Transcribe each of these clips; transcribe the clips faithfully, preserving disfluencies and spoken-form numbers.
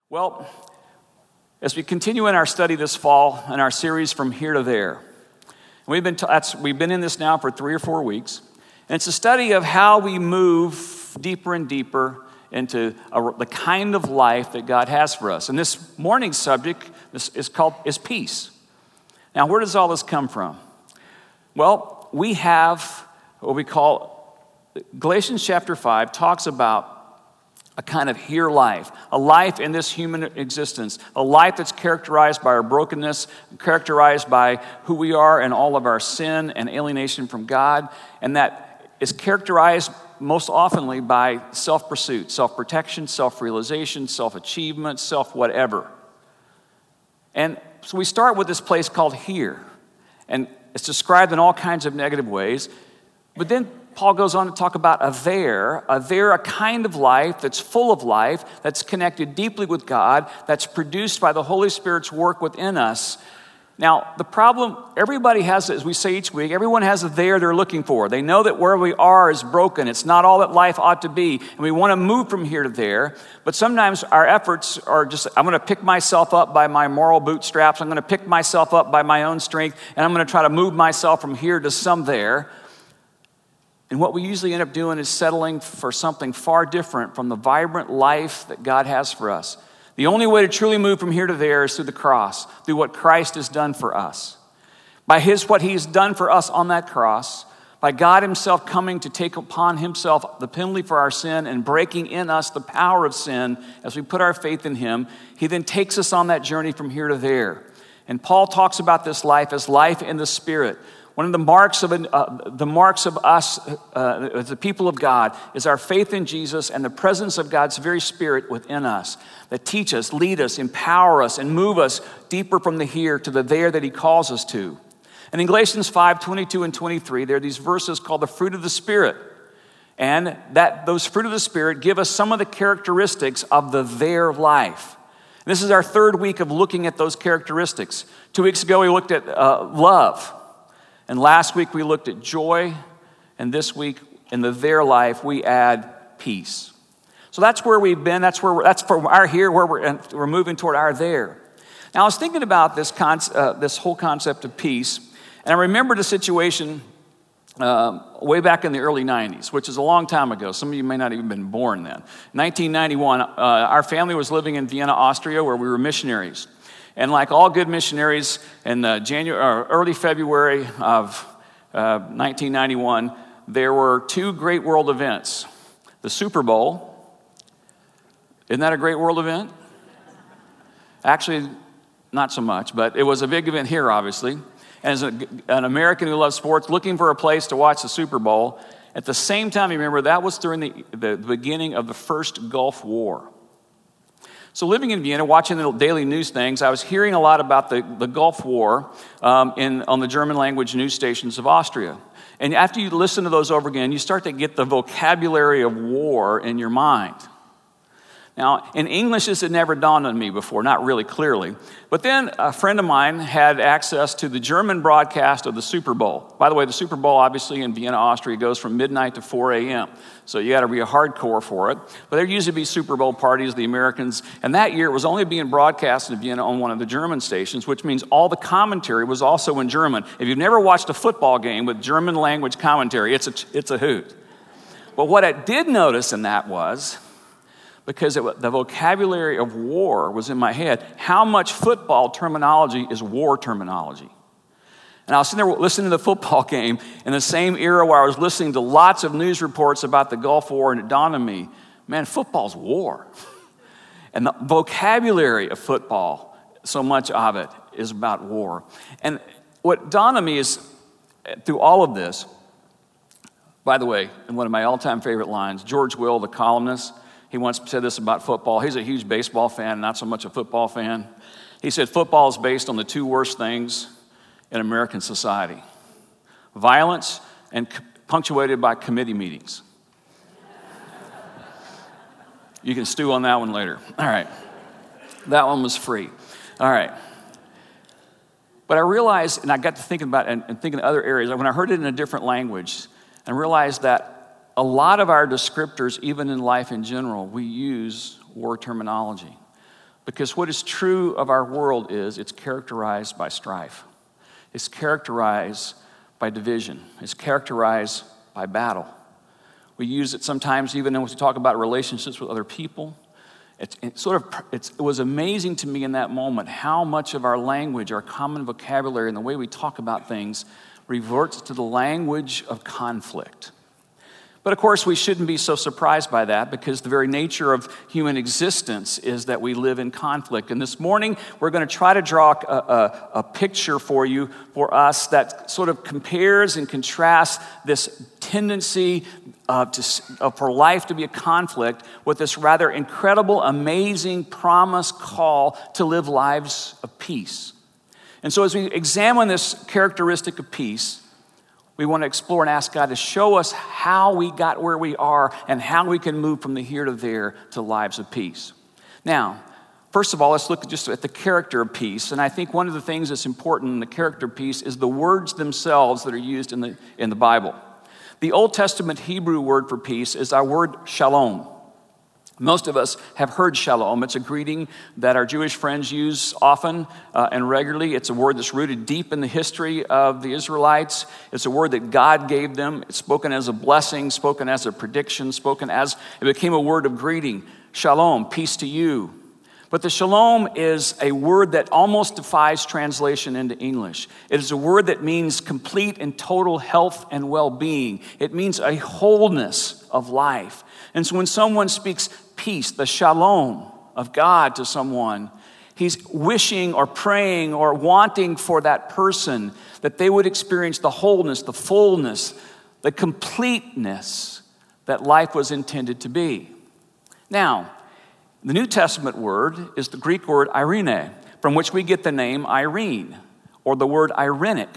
Well, as we continue in our study this fall in our series From Here to There, we've been, t- that's, we've been in this now for three or four weeks, and it's a study of how we move deeper and deeper into a, the kind of life that God has for us. And this morning's subject is, is called is peace. Now, where does all this come from? Well, we have what we call, Galatians chapter five talks about a kind of here life, a life in this human existence, a life that's characterized by our brokenness, characterized by who we are and all of our sin and alienation from God, and that is characterized most oftenly by self-pursuit, self-protection, self-realization, self-achievement, self-whatever. And so we start with this place called here, and it's described in all kinds of negative ways, but then Paul goes on to talk about a there, a there, a kind of life that's full of life, that's connected deeply with God, that's produced by the Holy Spirit's work within us. Now, the problem, everybody has, as we say each week, everyone has a there they're looking for. They know that where we are is broken. It's not all that life ought to be, and we want to move from here to there. But sometimes our efforts are just, I'm going to pick myself up by my moral bootstraps. I'm going to pick myself up by my own strength, and I'm going to try to move myself from here to some there. And what we usually end up doing is settling for something far different from the vibrant life that God has for us. The only way to truly move from here to there is through the cross, through what Christ has done for us. By his, what he's done for us on that cross, by God himself coming to take upon himself the penalty for our sin and breaking in us the power of sin as we put our faith in him, he then takes us on that journey from here to there. And Paul talks about this life as life in the Spirit. One of the marks of uh, the marks of us, uh, as the people of God, is our faith in Jesus and the presence of God's very Spirit within us that teach us, lead us, empower us, and move us deeper from the here to the there that he calls us to. And in Galatians five, twenty-two and twenty-three, there are these verses called the fruit of the Spirit. And that those fruit of the Spirit give us some of the characteristics of the there life. And this is our third week of looking at those characteristics. Two weeks ago, we looked at uh, love. And last week we looked at joy, and this week in the there life we add peace. So that's where we've been. That's where we're, that's for our here, where we're we're moving toward our there. Now I was thinking about this con- uh, this whole concept of peace, and I remembered a situation um, way back in the early nineties, which is a long time ago. Some of you may not even been born then. nineteen ninety-one, uh, our family was living in Vienna, Austria, where we were missionaries. And like all good missionaries, in uh, January or early February of uh, nineteen ninety-one, there were two great world events. The Super Bowl. Isn't that a great world event? Actually, not so much, but it was a big event here, obviously. And as a, an American who loves sports, looking for a place to watch the Super Bowl, at the same time, you remember, that was during the, the beginning of the first Gulf War. So living in Vienna, watching the daily news things, I was hearing a lot about the, the Gulf War um, in, on the German language news stations of Austria. And after you listen to those over again, you start to get the vocabulary of war in your mind. Now, in English, this had never dawned on me before, not really clearly. But then a friend of mine had access to the German broadcast of the Super Bowl. By the way, the Super Bowl, obviously, in Vienna, Austria, goes from midnight to four a.m. So you got to be a hardcore for it. But there used to be Super Bowl parties, the Americans. And that year, it was only being broadcast in Vienna on one of the German stations, which means all the commentary was also in German. If you've never watched a football game with German language commentary, it's a, it's a hoot. But what I did notice in that was, because it, the vocabulary of war was in my head, how much football terminology is war terminology. And I was sitting there listening to the football game in the same era where I was listening to lots of news reports about the Gulf War, and it dawned on me, man, football's war. And the vocabulary of football, so much of it is about war. And what dawned on me is, through all of this, by the way, in one of my all-time favorite lines, George Will, the columnist, he once said this about football. He's a huge baseball fan, not so much a football fan. He said, football is based on the two worst things in American society: violence and c- punctuated by committee meetings. You can stew on that one later. All right. That one was free. All right. But I realized, and I got to thinking about it and, and thinking of other areas, when I heard it in a different language, and realized that a lot of our descriptors, even in life in general, we use war terminology. Because what is true of our world is it's characterized by strife. It's characterized by division. It's characterized by battle. We use it sometimes even when we talk about relationships with other people. It's, it's sort of, it's, it was amazing to me in that moment how much of our language, our common vocabulary, and the way we talk about things reverts to the language of conflict. But of course, we shouldn't be so surprised by that because the very nature of human existence is that we live in conflict. And this morning, we're going to try to draw a, a, a picture for you, for us, that sort of compares and contrasts this tendency uh, to, uh, for life to be a conflict with this rather incredible, amazing promise call to live lives of peace. And so as we examine this characteristic of peace, we want to explore and ask God to show us how we got where we are and how we can move from the here to there to lives of peace. Now, first of all, let's look just at the character of peace. And I think one of the things that's important in the character of peace is the words themselves that are used in the, in the Bible. The Old Testament Hebrew word for peace is our word shalom. Most of us have heard shalom. It's a greeting that our Jewish friends use often uh, and regularly. It's a word that's rooted deep in the history of the Israelites. It's a word that God gave them. It's spoken as a blessing, spoken as a prediction, spoken as, it became a word of greeting. Shalom, peace to you. But the shalom is a word that almost defies translation into English. It is a word that means complete and total health and well-being. It means a wholeness of life. And so when someone speaks peace, the shalom of God to someone, he's wishing or praying or wanting for that person that they would experience the wholeness, the fullness, the completeness that life was intended to be. Now, the New Testament word is the Greek word eirene, from which we get the name Irene, or the word irenic,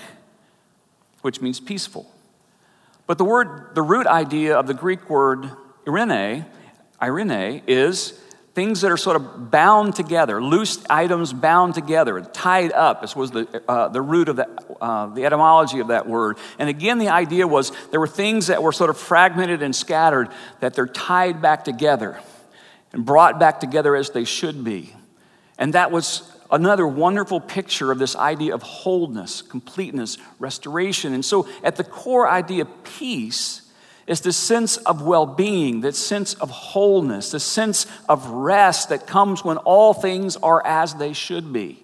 which means peaceful. But the word, the root idea of the Greek word Irene, Irene is things that are sort of bound together, loose items bound together, tied up. This was the uh, the root of the, uh, the etymology of that word. And again, the idea was there were things that were sort of fragmented and scattered, that they're tied back together and brought back together as they should be. And that was another wonderful picture of this idea of wholeness, completeness, restoration. And so at the core idea of peace is the sense of well-being, that sense of wholeness, the sense of rest that comes when all things are as they should be.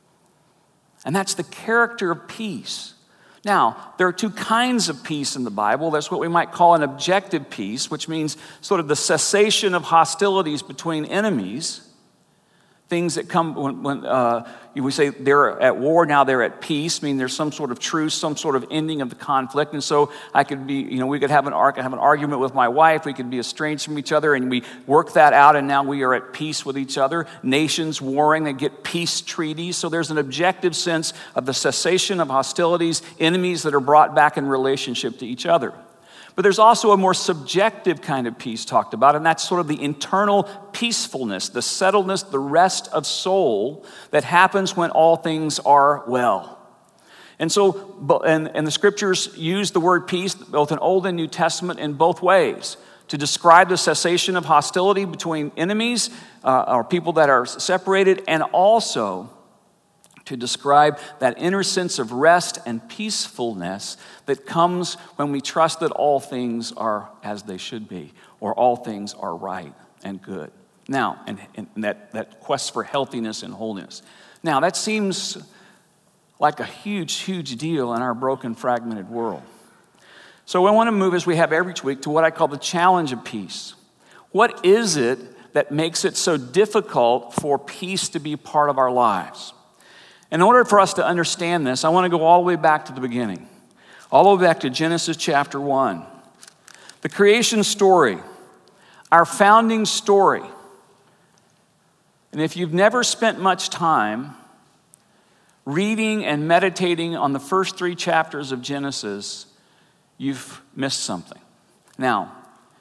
And that's the character of peace. Now, there are two kinds of peace in the Bible. There's what we might call an objective peace, which means sort of the cessation of hostilities between enemies. Things that come when, when uh, we say they're at war, now they're at peace, mean there's some sort of truce, some sort of ending of the conflict. And so I could be, you know, we could have an, have an argument with my wife, we could be estranged from each other, and we work that out, and now we are at peace with each other. Nations warring, they get peace treaties. So there's an objective sense of the cessation of hostilities, enemies that are brought back in relationship to each other. But there's also a more subjective kind of peace talked about, and that's sort of the internal peacefulness, the settledness, the rest of soul that happens when all things are well. And so, and, and the scriptures use the word peace, both in Old and New Testament, in both ways, to describe the cessation of hostility between enemies uh, or people that are separated, and also to describe that inner sense of rest and peacefulness that comes when we trust that all things are as they should be, or all things are right and good. Now, and, and that, that quest for healthiness and wholeness. Now, that seems like a huge, huge deal in our broken, fragmented world. So we want to move, as we have every week, to what I call the challenge of peace. What is it that makes it so difficult for peace to be part of our lives? In order for us to understand this, I want to go all the way back to the beginning, all the way back to Genesis chapter one. The creation story, our founding story. And if you've never spent much time reading and meditating on the first three chapters of Genesis, you've missed something. Now,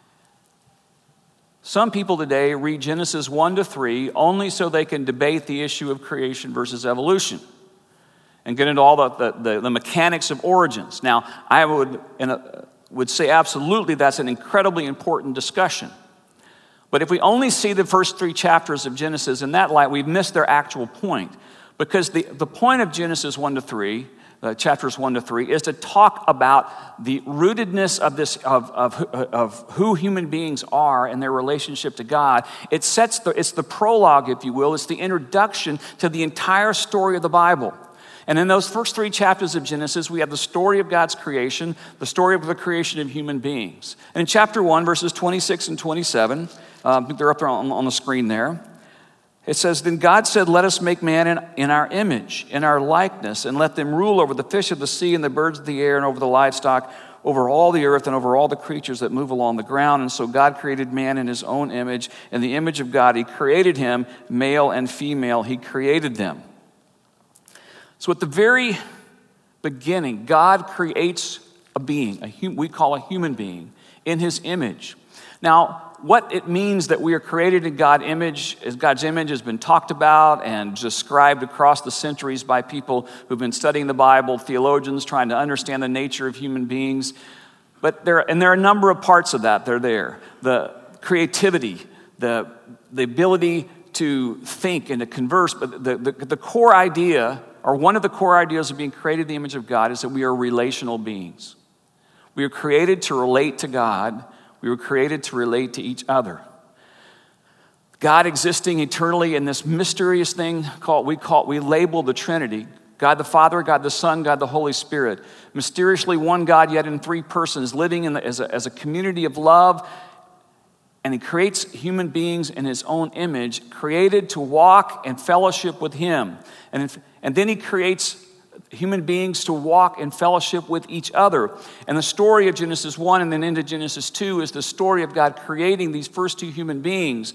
some people today read Genesis one to three only so they can debate the issue of creation versus evolution and get into all the, the, the, the mechanics of origins. Now, I would, in a, would say absolutely that's an incredibly important discussion. But if we only see the first three chapters of Genesis in that light, we've missed their actual point. Because the, the point of Genesis one to three, uh, chapters one to three, is to talk about the rootedness of this of, of, of who human beings are and their relationship to God. It sets the, it's the prologue, if you will. It's the introduction to the entire story of the Bible. And in those first three chapters of Genesis, we have the story of God's creation, the story of the creation of human beings. And in chapter one, verses twenty-six and twenty-seven, um, they're up there on, on the screen there. It says, "Then God said, let us make man in, in our image, in our likeness, and let them rule over the fish of the sea and the birds of the air and over the livestock, over all the earth and over all the creatures that move along the ground. And so God created man in his own image. In the image of God, he created him, male and female, he created them." So at the very beginning, God creates a being, a hum- we call a human being, in his image. Now, what it means that we are created in God's image, is God's image has been talked about and described across the centuries by people who've been studying the Bible, theologians trying to understand the nature of human beings. But there, and there are a number of parts of that. They're there. The creativity, the, the ability to think and to converse, but the, the, the core idea, or one of the core ideas of being created in the image of God, is that we are relational beings. We are created to relate to God. We were created to relate to each other. God existing eternally in this mysterious thing called, we call, we label the Trinity. God the Father, God the Son, God the Holy Spirit. Mysteriously one God, yet in three persons, living in the, as, a, as a community of love. And he creates human beings in his own image, created to walk and fellowship with him. And, if, and then he creates human beings to walk in fellowship with each other. And the story of Genesis one and then into Genesis two is the story of God creating these first two human beings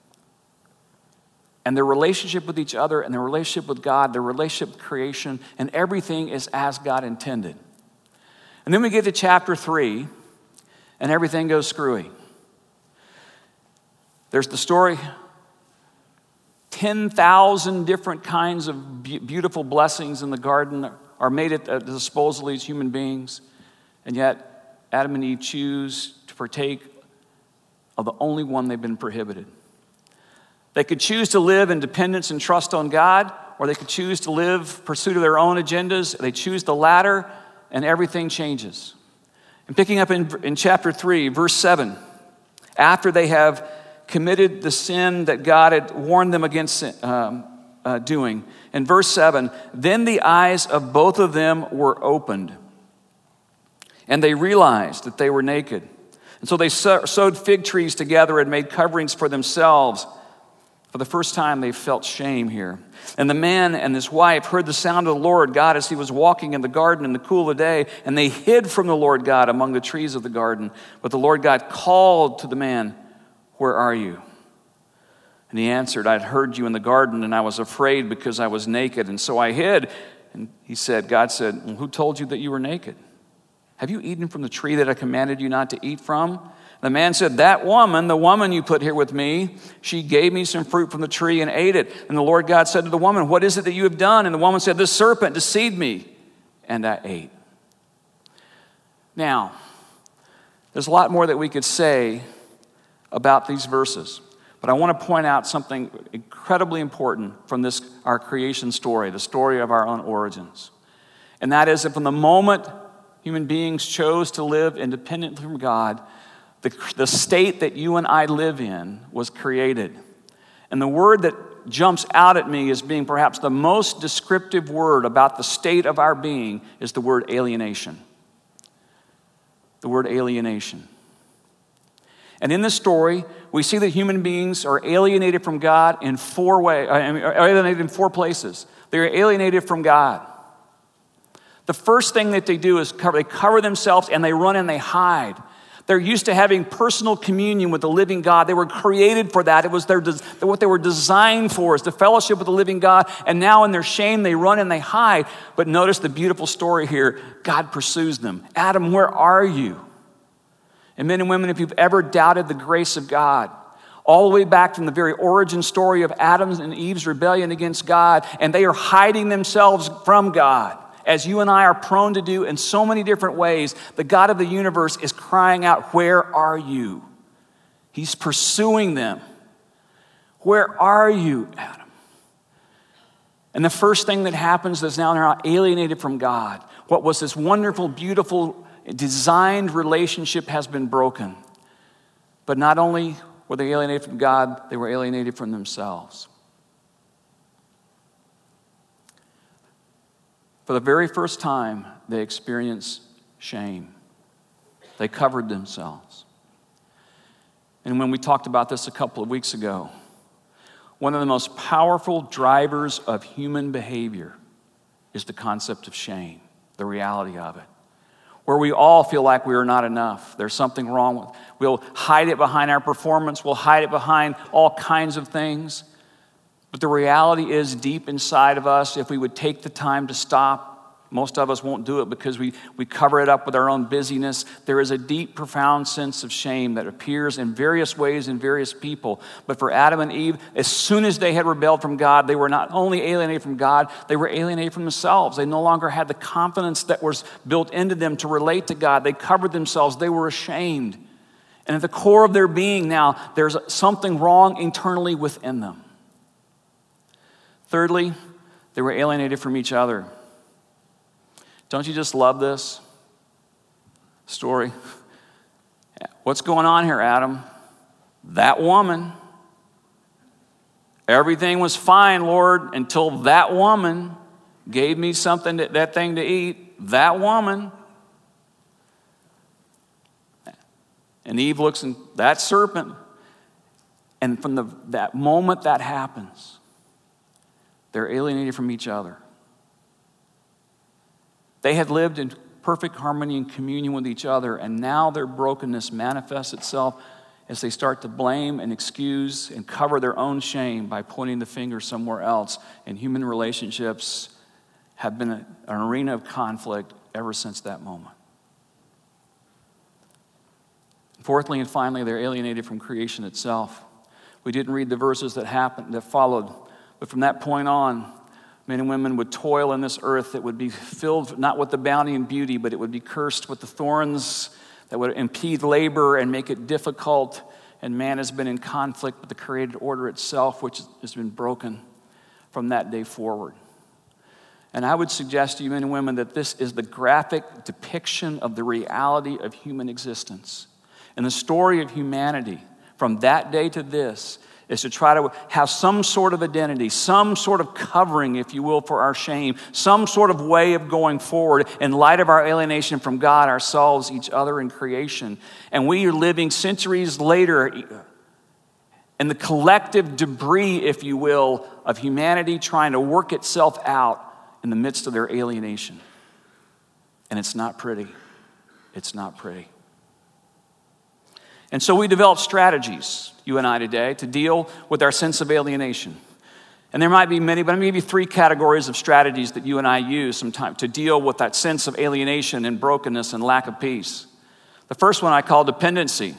and their relationship with each other and their relationship with God, their relationship with creation, and everything is as God intended. And then we get to chapter three, and everything goes screwy. There's the story, ten thousand different kinds of be- beautiful blessings in the garden are made at the disposal of these human beings, and yet Adam and Eve choose to partake of the only one they've been prohibited. They could choose to live in dependence and trust on God, or they could choose to live pursuit of their own agendas. They choose the latter, and everything changes. And picking up in, in chapter three, verse seven, after they have committed the sin that God had warned them against um, uh, doing. In verse seven, then the eyes of both of them were opened, and they realized that they were naked. And so they sew- sewed fig trees together and made coverings for themselves. For the first time, they felt shame here. And the man and his wife heard the sound of the Lord God as he was walking in the garden in the cool of the day, and they hid from the Lord God among the trees of the garden. But the Lord God called to the man, "Where are you?" And he answered, "I had heard you in the garden, and I was afraid because I was naked, and so I hid." And he said, God said, "Well, who told you that you were naked? Have you eaten from the tree that I commanded you not to eat from?" The man said, "That woman, the woman you put here with me, she gave me some fruit from the tree and ate it." And the Lord God said to the woman, "What is it that you have done?" And the woman said, "The serpent deceived me, and I ate." Now, there's a lot more that we could say about these verses, but I want to point out something incredibly important from this, our creation story, the story of our own origins. And that is that from the moment human beings chose to live independently from God, the, the state that you and I live in was created. And the word that jumps out at me as being perhaps the most descriptive word about the state of our being is the word alienation. The word alienation. And in this story, we see that human beings are alienated from God in four ways, I mean, are alienated in four places. They are alienated from God. The first thing that they do is cover, they cover themselves and they run and they hide. They're used to having personal communion with the living God. They were created for that. It was their what they were designed for, is to fellowship with the living God. And now in their shame, they run and they hide. But notice the beautiful story here. God pursues them. Adam, where are you? And men and women, if you've ever doubted the grace of God, all the way back from the very origin story of Adam's and Eve's rebellion against God, and they are hiding themselves from God, as you and I are prone to do in so many different ways, the God of the universe is crying out, "Where are you?" He's pursuing them. Where are you, Adam? And the first thing that happens is now they're not alienated from God. What was this wonderful, beautiful, designed relationship has been broken. But not only were they alienated from God, they were alienated from themselves. For the very first time, they experienced shame. They covered themselves. And when we talked about this a couple of weeks ago, one of the most powerful drivers of human behavior is the concept of shame, the reality of it. Where we all feel like we are not enough. There's something wrong with. We'll hide it behind our performance. We'll hide it behind all kinds of things. But the reality is deep inside of us, if we would take the time to stop, most of us won't do it because we, we cover it up with our own busyness. There is a deep, profound sense of shame that appears in various ways in various people. But for Adam and Eve, as soon as they had rebelled from God, they were not only alienated from God, they were alienated from themselves. They no longer had the confidence that was built into them to relate to God. They covered themselves. They were ashamed. And at the core of their being now, there's something wrong internally within them. Thirdly, they were alienated from each other. Don't you just love this story? What's going on here, Adam? That woman. Everything was fine, Lord, until that woman gave me something, to, that thing to eat. That woman. And Eve looks at that serpent. And from the, that moment that happens, they're alienated from each other. They had lived in perfect harmony and communion with each other, and now their brokenness manifests itself as they start to blame and excuse and cover their own shame by pointing the finger somewhere else. And human relationships have been an arena of conflict ever since that moment. Fourthly and finally, they're alienated from creation itself. We didn't read the verses that happened, that followed, but from that point on, men and women would toil in this earth that would be filled not with the bounty and beauty, but it would be cursed with the thorns that would impede labor and make it difficult. And man has been in conflict with the created order itself, which has been broken from that day forward. And I would suggest to you, men and women, that this is the graphic depiction of the reality of human existence. And the story of humanity from that day to this is to try to have some sort of identity, some sort of covering, if you will, for our shame, some sort of way of going forward in light of our alienation from God, ourselves, each other, and creation. And we are living centuries later in the collective debris, if you will, of humanity trying to work itself out in the midst of their alienation. And it's not pretty. It's not pretty. And so we develop strategies, you and I today, to deal with our sense of alienation. And there might be many, but I'm going to give you three categories of strategies that you and I use sometimes to deal with that sense of alienation and brokenness and lack of peace. The first one I call dependency.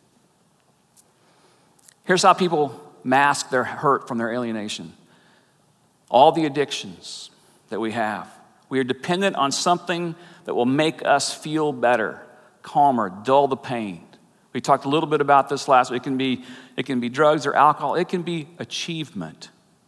Here's how people mask their hurt from their alienation. All the addictions that we have. We are dependent on something that will make us feel better, calmer, dull the pain. We talked a little bit about this last week. It can be, it can be drugs or alcohol. It can be achievement.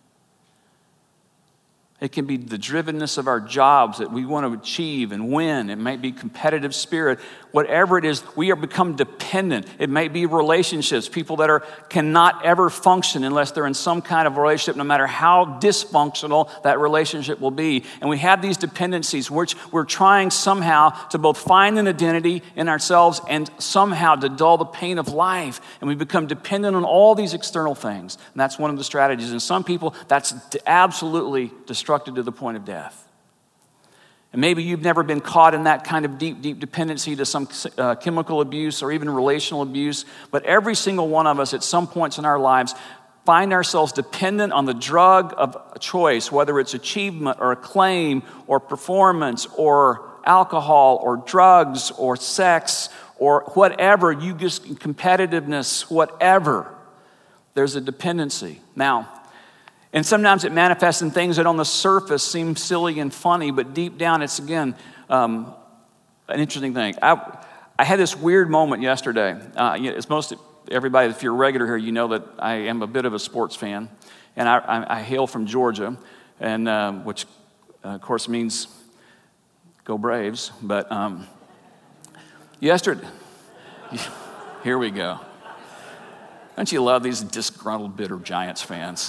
It can be the drivenness of our jobs that we want to achieve and win. It might be competitive spirit. Whatever it is, we are become dependent. It might be relationships, people that are cannot ever function unless they're in some kind of relationship, no matter how dysfunctional that relationship will be. And we have these dependencies, which we're trying somehow to both find an identity in ourselves and somehow to dull the pain of life. And we become dependent on all these external things. And that's one of the strategies. And some people, that's absolutely destructive to the point of death. And maybe you've never been caught in that kind of deep, deep dependency to some uh, chemical abuse or even relational abuse, but every single one of us at some points in our lives find ourselves dependent on the drug of choice, whether it's achievement or acclaim or performance or alcohol or drugs or sex or whatever, you just competitiveness, whatever. There's a dependency. Now, and sometimes it manifests in things that on the surface seem silly and funny, but deep down it's, again, um, an interesting thing. I, I had this weird moment yesterday. Uh, you know, as most everybody, if you're a regular here, you know that I am a bit of a sports fan. And I, I, I hail from Georgia, and um, which, uh, of course, means go Braves. But um, yesterday, here we go. Don't you love these disgruntled, bitter Giants fans?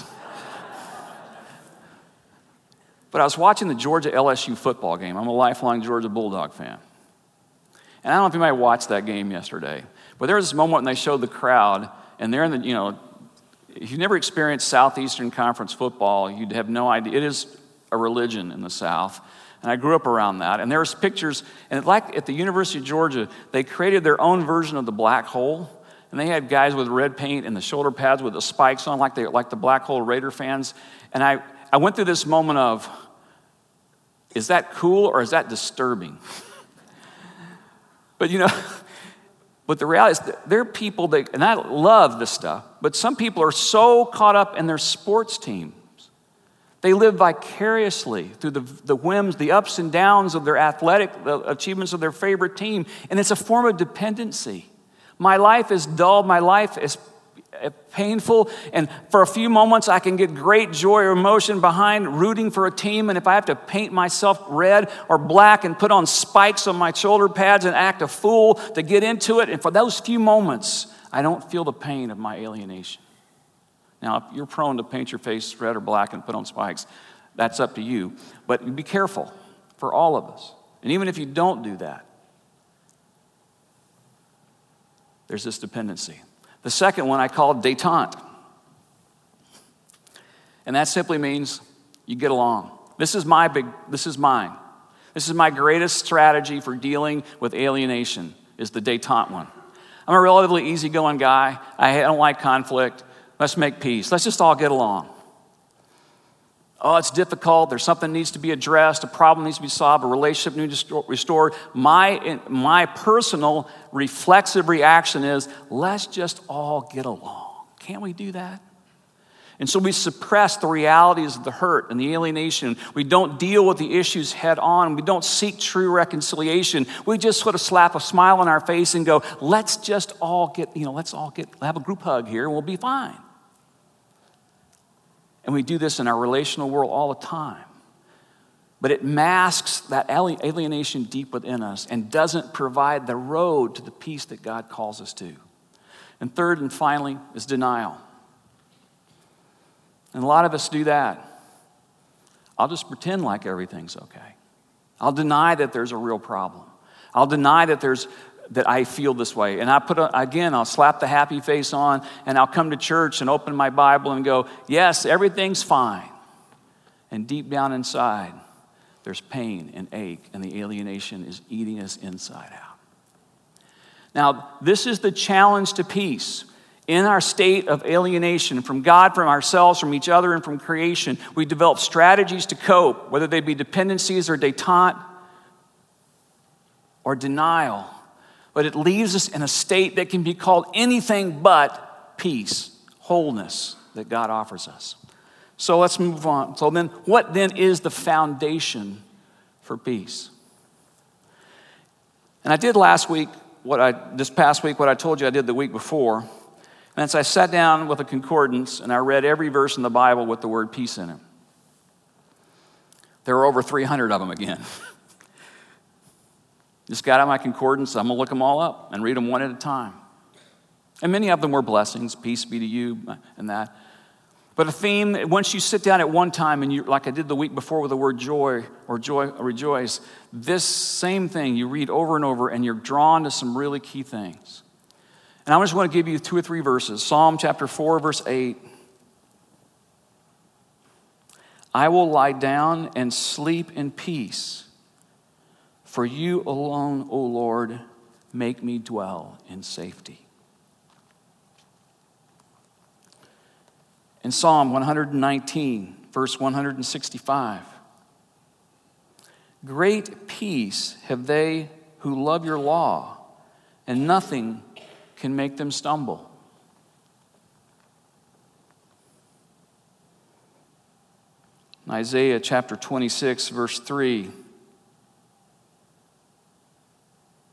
But I was watching the Georgia L S U football game. I'm a lifelong Georgia Bulldog fan. And I don't know if anybody watched that game yesterday, but there was this moment when they showed the crowd, and they're in the, you know, if you've never experienced Southeastern Conference football, you'd have no idea. It is a religion in the South. And I grew up around that. And there was pictures, and like at the University of Georgia, they created their own version of the black hole. And they had guys with red paint and the shoulder pads with the spikes on, like they like the Black Hole Raider fans. And I, I went through this moment of, is that cool or is that disturbing? But you know, but the reality is there are people that, and I love this stuff, but some people are so caught up in their sports teams. They live vicariously through the, the whims, the ups and downs of their athletic the achievements of their favorite team. And it's a form of dependency. My life is dull. My life is painful. And for a few moments, I can get great joy or emotion behind rooting for a team. And if I have to paint myself red or black and put on spikes on my shoulder pads and act a fool to get into it, and for those few moments, I don't feel the pain of my alienation. Now, if you're prone to paint your face red or black and put on spikes, that's up to you. But be careful for all of us. And even if you don't do that, there's this dependency. The second one I call détente. And that simply means you get along. This is my big, this is mine. This is my greatest strategy for dealing with alienation, is the détente one. I'm a relatively easygoing guy. I don't like conflict. Let's make peace. Let's just all get along. Oh, it's difficult. There's something that needs to be addressed. A problem needs to be solved. A relationship needs to be restored. My, my personal reflexive reaction is, let's just all get along. Can't we do that? And so we suppress the realities of the hurt and the alienation. We don't deal with the issues head on. We don't seek true reconciliation. We just sort of slap a smile on our face and go, let's just all get, you know, let's all get, have a group hug here and we'll be fine. And we do this in our relational world all the time. But it masks that alienation deep within us and doesn't provide the road to the peace that God calls us to. And third and finally is denial. And a lot of us do that. I'll just pretend like everything's okay. I'll deny that there's a real problem. I'll deny that there's that I feel this way. And I put, a, again, I'll slap the happy face on and I'll come to church and open my Bible and go, yes, everything's fine. And deep down inside, there's pain and ache and the alienation is eating us inside out. Now, this is the challenge to peace. In our state of alienation from God, from ourselves, from each other, and from creation, we develop strategies to cope, whether they be dependencies or détente or denial. But it leaves us in a state that can be called anything but peace, wholeness that God offers us. So let's move on. So then, what then is the foundation for peace? And I did last week, what I this past week, what I told you I did the week before. And so I sat down with a concordance and I read every verse in the Bible with the word peace in it. There were over three hundred of them again. Just got out my concordance. I'm going to look them all up and read them one at a time. And many of them were blessings, peace be to you, and that. But a theme, once you sit down at one time, and you, like I did the week before with the word joy or joy or rejoice, this same thing you read over and over, and you're drawn to some really key things. And I just want to give you two or three verses. Psalm chapter four, verse eight. I will lie down and sleep in peace. For you alone, O Lord, make me dwell in safety. In Psalm one nineteen, verse one sixty-five, great peace have they who love your law, and nothing can make them stumble. In Isaiah chapter twenty-six, verse three,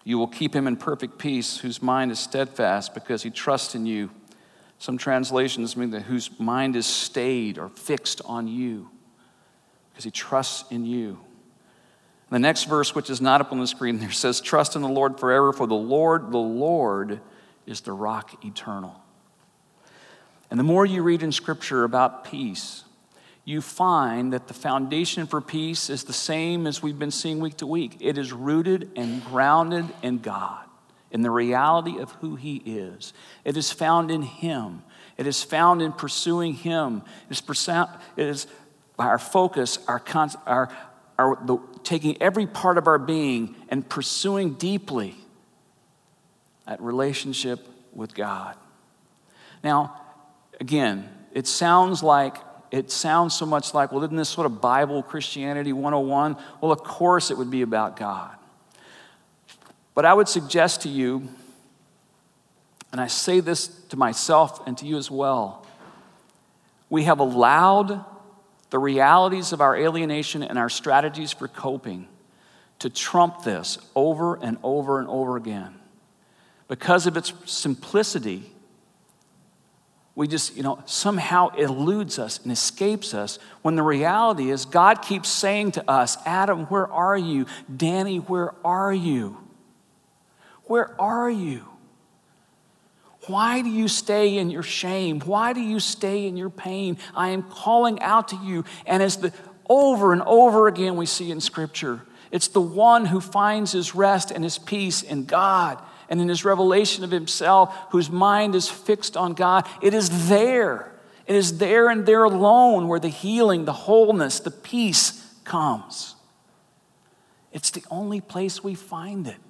You will keep him in perfect peace, whose mind is steadfast because he trusts in you. Some translations mean that whose mind is stayed or fixed on you because he trusts in you. The next verse, which is not up on the screen there, says, trust in the Lord forever, for the Lord, the Lord is the rock eternal. And the more you read in Scripture about peace, you find that the foundation for peace is the same as we've been seeing week to week. It is rooted and grounded in God, in the reality of who he is. It is found in him. It is found in pursuing him. It is, perso- it is by our focus, our, con- our, our the, taking every part of our being and pursuing deeply that relationship with God. Now, again, it sounds like It sounds so much like, well, isn't this sort of Bible Christianity one oh one? Well, of course it would be about God. But I would suggest to you, and I say this to myself and to you as well, we have allowed the realities of our alienation and our strategies for coping to trump this over and over and over again. Because of its simplicity, we just, you know, somehow eludes us and escapes us when the reality is God keeps saying to us, Adam, where are you? Danny, where are you? Where are you? Why do you stay in your shame? Why do you stay in your pain? I am calling out to you. And as the over and over again we see in Scripture, it's the one who finds his rest and his peace in God and in his revelation of himself, whose mind is fixed on God. It is there. It is there and there alone where the healing, the wholeness, the peace comes. It's the only place we find it.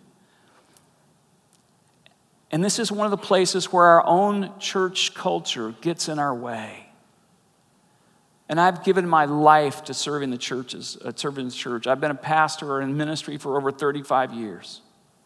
And this is one of the places where our own church culture gets in our way. And I've given my life to serving the churches, uh, serving the church. I've been a pastor or in ministry for over thirty-five years.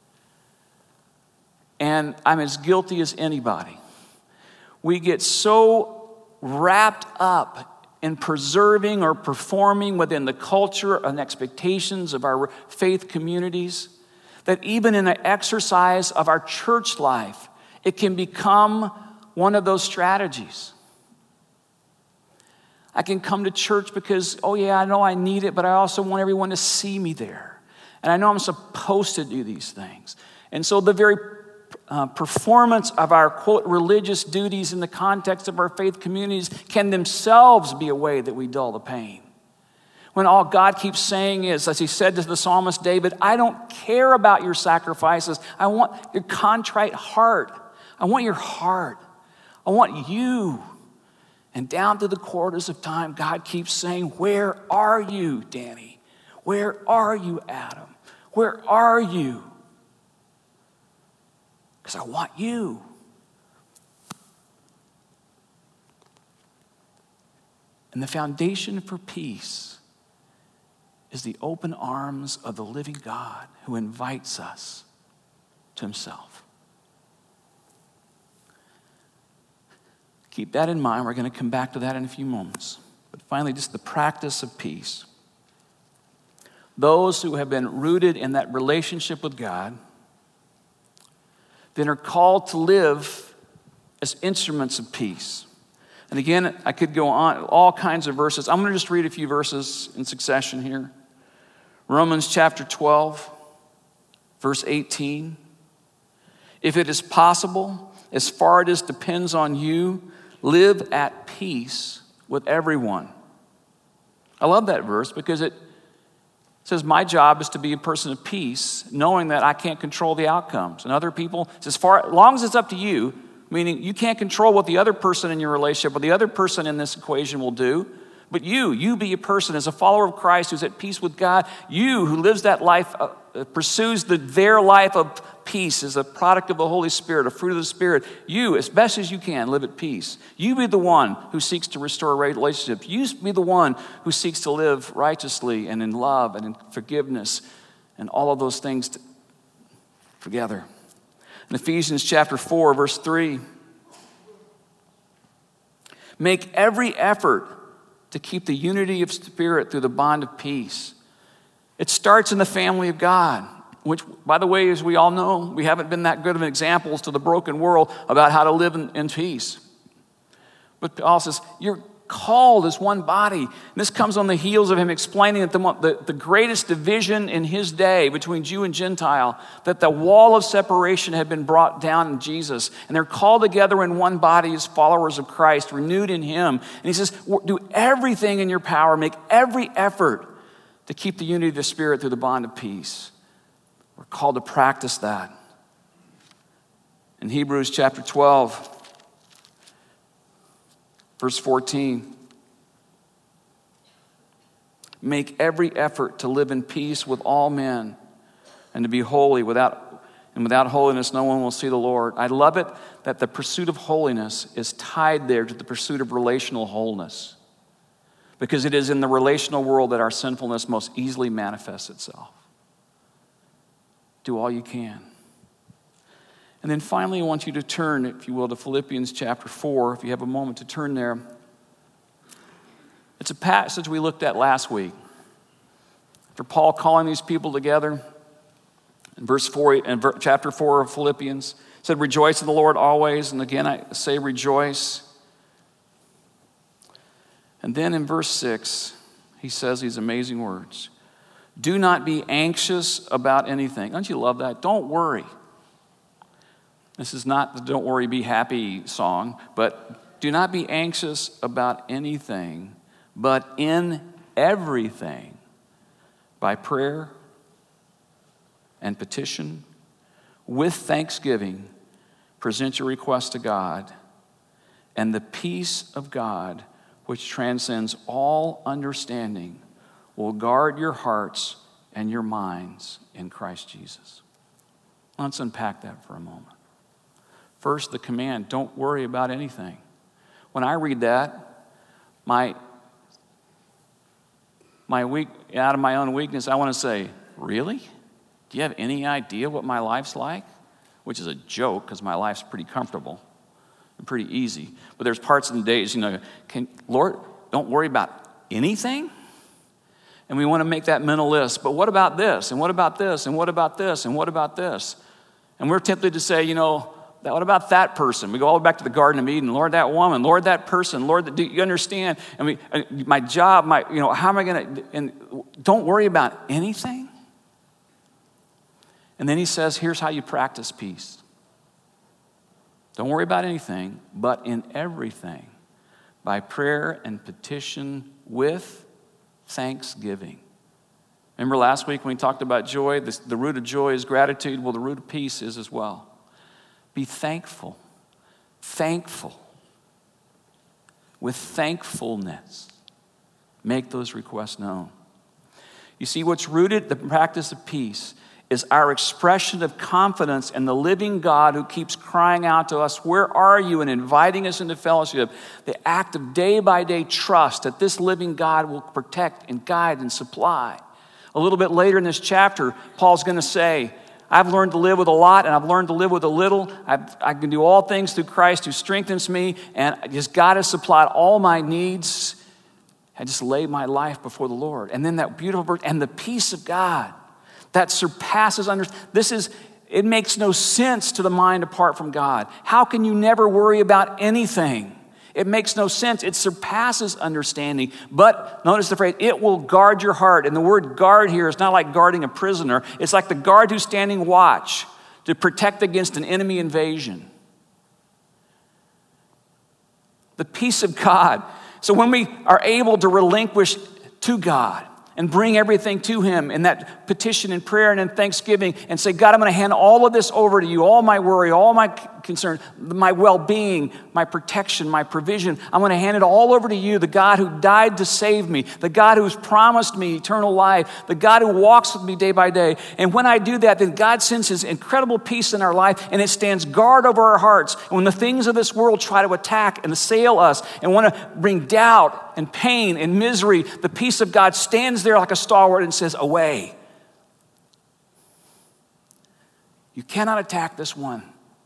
And I'm as guilty as anybody. We get so wrapped up in preserving or performing within the culture and expectations of our faith communities that even in the exercise of our church life, it can become one of those strategies. I can come to church because, oh yeah, I know I need it, but I also want everyone to see me there. And I know I'm supposed to do these things. And so the very Uh, performance of our, quote, religious duties in the context of our faith communities can themselves be a way that we dull the pain. When all God keeps saying is, as he said to the psalmist David, I don't care about your sacrifices. I want your contrite heart. I want your heart. I want you. And down through the quarters of time, God keeps saying, where are you, Danny? Where are you, Adam? Where are you? Because I want you. And the foundation for peace is the open arms of the living God who invites us to himself. Keep that in mind. We're going to come back to that in a few moments. But finally, just the practice of peace. Those who have been rooted in that relationship with God then are called to live as instruments of peace. And again, I could go on, all kinds of verses. I'm going to just read a few verses in succession here. Romans chapter twelve, verse eighteen. If it is possible, as far as it depends on you, live at peace with everyone. I love that verse because it says my job is to be a person of peace, knowing that I can't control the outcomes. And other people, as far as long as it's up to you, meaning you can't control what the other person in your relationship or the other person in this equation will do, but you, you be a person as a follower of Christ who's at peace with God, you who lives that life, uh, pursues the, their life of peace as a product of the Holy Spirit, a fruit of the Spirit, you, as best as you can, live at peace. You be the one who seeks to restore relationships. You be the one who seeks to live righteously and in love and in forgiveness and all of those things to, together. In Ephesians chapter four, verse three, make every effort to keep the unity of spirit through the bond of peace. It starts in the family of God. which, by the way, as we all know, we haven't been that good of examples to the broken world about how to live in, in peace. But Paul says, you're called as one body. And this comes on the heels of him explaining that the, the, the greatest division in his day between Jew and Gentile, that the wall of separation had been brought down in Jesus. And they're called together in one body as followers of Christ, renewed in him. And he says, do everything in your power, make every effort to keep the unity of the Spirit through the bond of peace. We're called to practice that. In Hebrews chapter twelve, verse fourteen, make every effort to live in peace with all men and to be holy. Without, and without holiness, no one will see the Lord. I love it that the pursuit of holiness is tied there to the pursuit of relational wholeness, because it is in the relational world that our sinfulness most easily manifests itself. Do all you can. And then finally, I want you to turn, if you will, to Philippians chapter four, if you have a moment to turn there. It's a passage we looked at last week. After Paul calling these people together, in verse four, in chapter four of Philippians, said, rejoice in the Lord always. And again, I say rejoice. And then in verse six, he says these amazing words. Do not be anxious about anything. Don't you love that? Don't worry. This is not the Don't Worry, Be Happy song, but do not be anxious about anything, but in everything, by prayer and petition, with thanksgiving, present your requests to God, and the peace of God, which transcends all understanding, will guard your hearts and your minds in Christ Jesus. Let's unpack that for a moment. First, the command, don't worry about anything. When I read that, my, my weak, out of my own weakness, I want to say, really? Do you have any idea what my life's like? Which is a joke, because my life's pretty comfortable and pretty easy. But there's parts of the days, you know, can, Lord, don't worry about anything? And we want to make that mental list. But what about this? And what about this? And what about this? And what about this? And we're tempted to say, you know, what about that person? We go all the way back to the Garden of Eden. Lord, that woman. Lord, that person. Lord, do you understand? I mean, my job, my, you know, how am I going to, and don't worry about anything. And then he says, here's how you practice peace. Don't worry about anything, but in everything, by prayer and petition with thanksgiving. Remember last week when we talked about joy, the, the root of joy is gratitude. Well, the root of peace is as well. Be thankful, thankful. With thankfulness, make those requests known. You see, what's rooted in the practice of peace is our expression of confidence in the living God who keeps crying out to us, where are you? And inviting us into fellowship. The act of day-by-day trust that this living God will protect and guide and supply. A little bit later in this chapter, Paul's going to say, I've learned to live with a lot, and I've learned to live with a little. I've, I can do all things through Christ who strengthens me, and just God has supplied all my needs. I just lay my life before the Lord. And then that beautiful verse, and the peace of God that surpasses understanding. This is, it makes no sense to the mind apart from God. How can you never worry about anything? It makes no sense. It surpasses understanding. But notice the phrase, it will guard your heart. And the word guard here is not like guarding a prisoner. It's like the guard who's standing watch to protect against an enemy invasion. The peace of God. So when we are able to relinquish to God and bring everything to him in that petition and prayer and in thanksgiving and say, God, I'm going to hand all of this over to you, all my worry, all my concern, my well-being, my protection, my provision. I'm going to hand it all over to you, the God who died to save me, the God who's promised me eternal life, the God who walks with me day by day. And when I do that, then God sends his incredible peace in our life, and it stands guard over our hearts. And when the things of this world try to attack and assail us and want to bring doubt and pain and misery, the peace of God stands there like a stalwart and says, away. You cannot attack this one.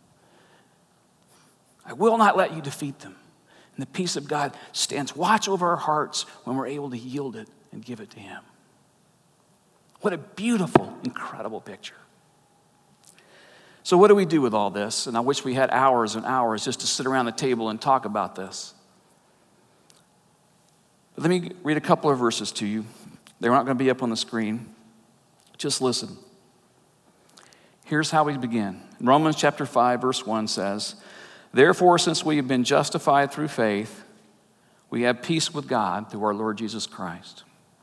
I will not let you defeat them. And the peace of God stands watch over our hearts when we're able to yield it and give it to him. What a beautiful, incredible picture. So what do we do with all this? And I wish we had hours and hours just to sit around the table and talk about this. But let me read a couple of verses to you. They're not going to be up on the screen. Just listen. Here's how we begin. Romans chapter five, verse one says, "Therefore, since we have been justified through faith, we have peace with God through our Lord Jesus Christ."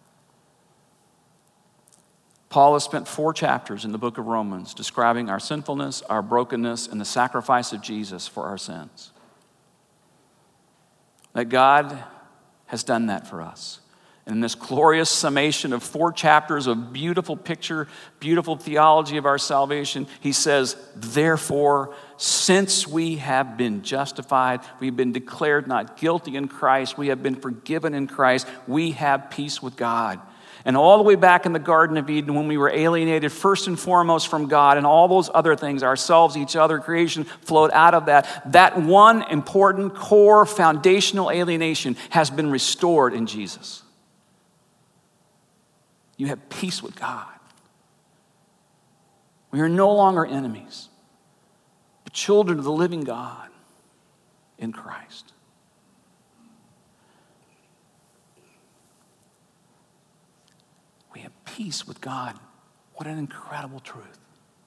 Paul has spent four chapters in the book of Romans describing our sinfulness, our brokenness, and the sacrifice of Jesus for our sins. That God has done that for us. And in this glorious summation of four chapters of beautiful picture, beautiful theology of our salvation, he says, therefore, since we have been justified, we've been declared not guilty in Christ, we have been forgiven in Christ, we have peace with God. And all the way back in the Garden of Eden, when we were alienated first and foremost from God and all those other things, ourselves, each other, creation, flowed out of that. That one important core foundational alienation has been restored in Jesus. You have peace with God. We are no longer enemies, but children of the living God in Christ. We have peace with God. What an incredible truth.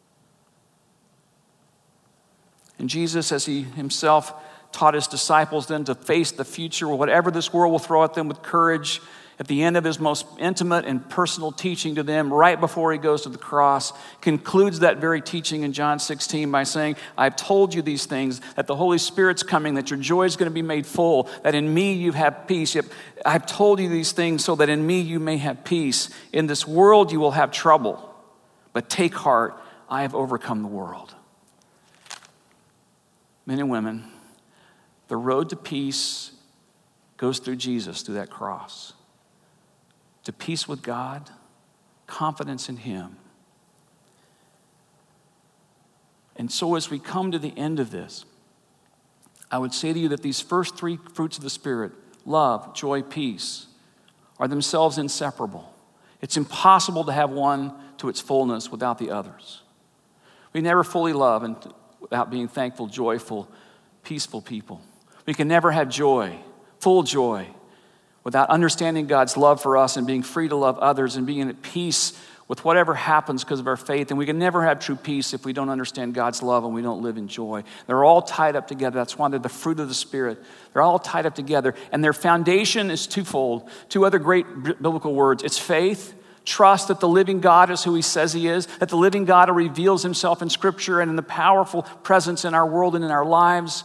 And Jesus, as he himself taught his disciples then to face the future, whatever this world will throw at them, with courage, at the end of his most intimate and personal teaching to them, right before he goes to the cross, concludes that very teaching in John sixteen by saying, I've told you these things, that the Holy Spirit's coming, that your joy is going to be made full, that in me you have peace. Yep, I've told you these things so that in me you may have peace. In this world you will have trouble, but take heart, I have overcome the world. Men and women, the road to peace goes through Jesus, through that cross. To peace with God, confidence in him. And so as we come to the end of this, I would say to you that these first three fruits of the Spirit, love, joy, peace, are themselves inseparable. It's impossible to have one to its fullness without the others. We never fully love and without being thankful, joyful, peaceful people. We can never have joy, full joy, without understanding God's love for us and being free to love others and being at peace with whatever happens because of our faith. And we can never have true peace if we don't understand God's love and we don't live in joy. They're all tied up together. That's why they're the fruit of the Spirit. They're all tied up together. And their foundation is twofold. Two other great biblical words. It's faith, trust that the living God is who he says he is, that the living God reveals himself in Scripture and in the powerful presence in our world and in our lives.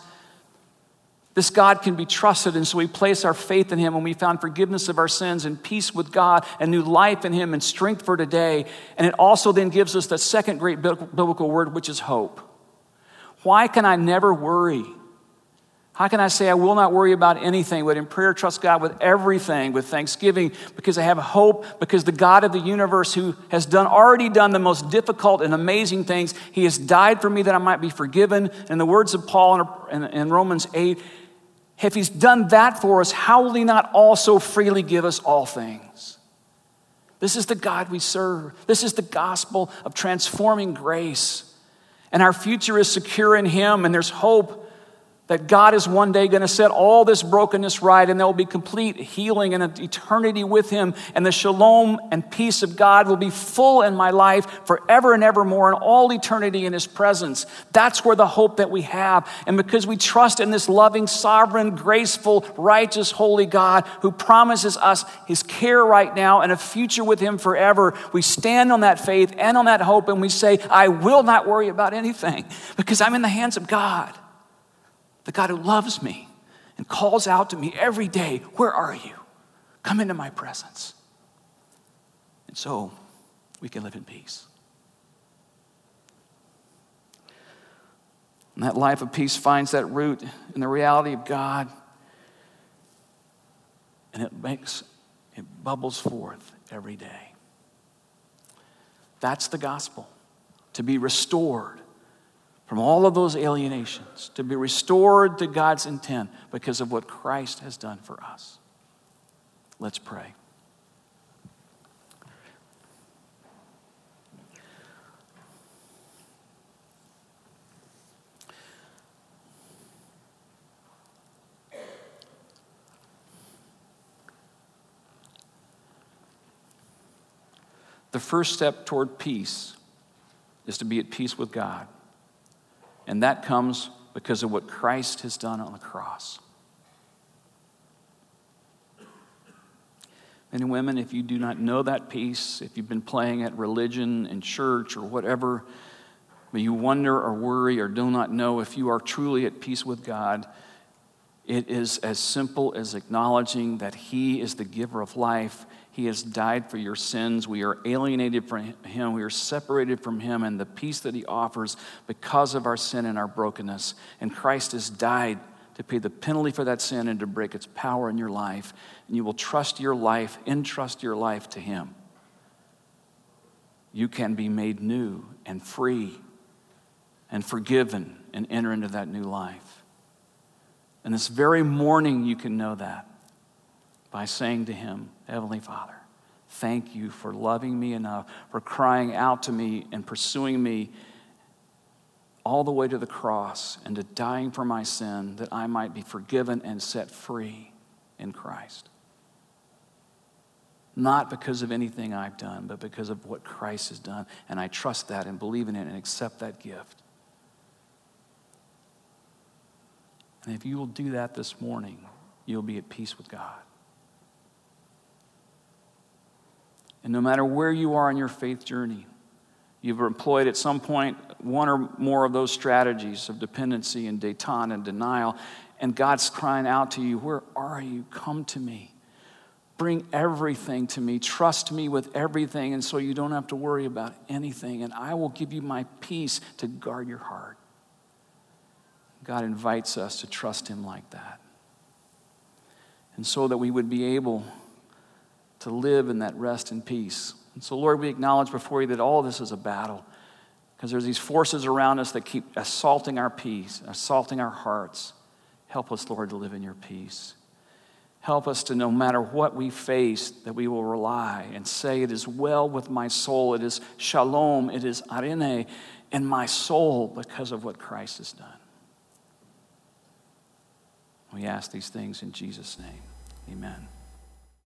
This God can be trusted, and so we place our faith in him when we found forgiveness of our sins and peace with God and new life in him and strength for today. And it also then gives us the second great biblical word, which is hope. Why can I never worry? How can I say I will not worry about anything, but in prayer trust God with everything, with thanksgiving, because I have hope, because the God of the universe who has done already done the most difficult and amazing things, he has died for me that I might be forgiven. In the words of Paul in, in Romans eight, if he's done that for us, how will he not also freely give us all things? This is the God we serve. This is the gospel of transforming grace. And our future is secure in him, and there's hope that God is one day going to set all this brokenness right, and there will be complete healing and an eternity with him, and the shalom and peace of God will be full in my life forever and evermore, and all eternity in his presence. That's where the hope that we have. And because we trust in this loving, sovereign, graceful, righteous, holy God who promises us his care right now and a future with him forever, we stand on that faith and on that hope, and we say, I will not worry about anything because I'm in the hands of God. The God who loves me and calls out to me every day, where are you? Come into my presence. And so we can live in peace. And that life of peace finds that root in the reality of God. And it makes, it bubbles forth every day. That's the gospel. To be restored from all of those alienations, to be restored to God's intent because of what Christ has done for us. Let's pray. The first step toward peace is to be at peace with God. And that comes because of what Christ has done on the cross. Men and women, if you do not know that peace, if you've been playing at religion and church or whatever, but you wonder or worry or do not know if you are truly at peace with God, it is as simple as acknowledging that He is the giver of life. He has died for your sins. We are alienated from Him. We are separated from Him and the peace that He offers because of our sin and our brokenness. And Christ has died to pay the penalty for that sin and to break its power in your life. And you will trust your life, entrust your life to Him. You can be made new and free and forgiven and enter into that new life. And this very morning you can know that by saying to Him, Heavenly Father, thank you for loving me enough, for crying out to me and pursuing me all the way to the cross and to dying for my sin that I might be forgiven and set free in Christ. Not because of anything I've done, but because of what Christ has done. And I trust that and believe in it and accept that gift. And if you will do that this morning, you'll be at peace with God. And no matter where you are in your faith journey, you've employed at some point one or more of those strategies of dependency and détente and denial, and God's crying out to you, where are you? Come to me. Bring everything to me. Trust me with everything, and so you don't have to worry about anything, and I will give you my peace to guard your heart. God invites us to trust Him like that. And so that we would be able to live in that rest and peace. And so, Lord, we acknowledge before you that all this is a battle because there's these forces around us that keep assaulting our peace, assaulting our hearts. Help us, Lord, to live in your peace. Help us to, no matter what we face, that we will rely and say, it is well with my soul. It is shalom. It is arene in my soul because of what Christ has done. We ask these things in Jesus' name. Amen.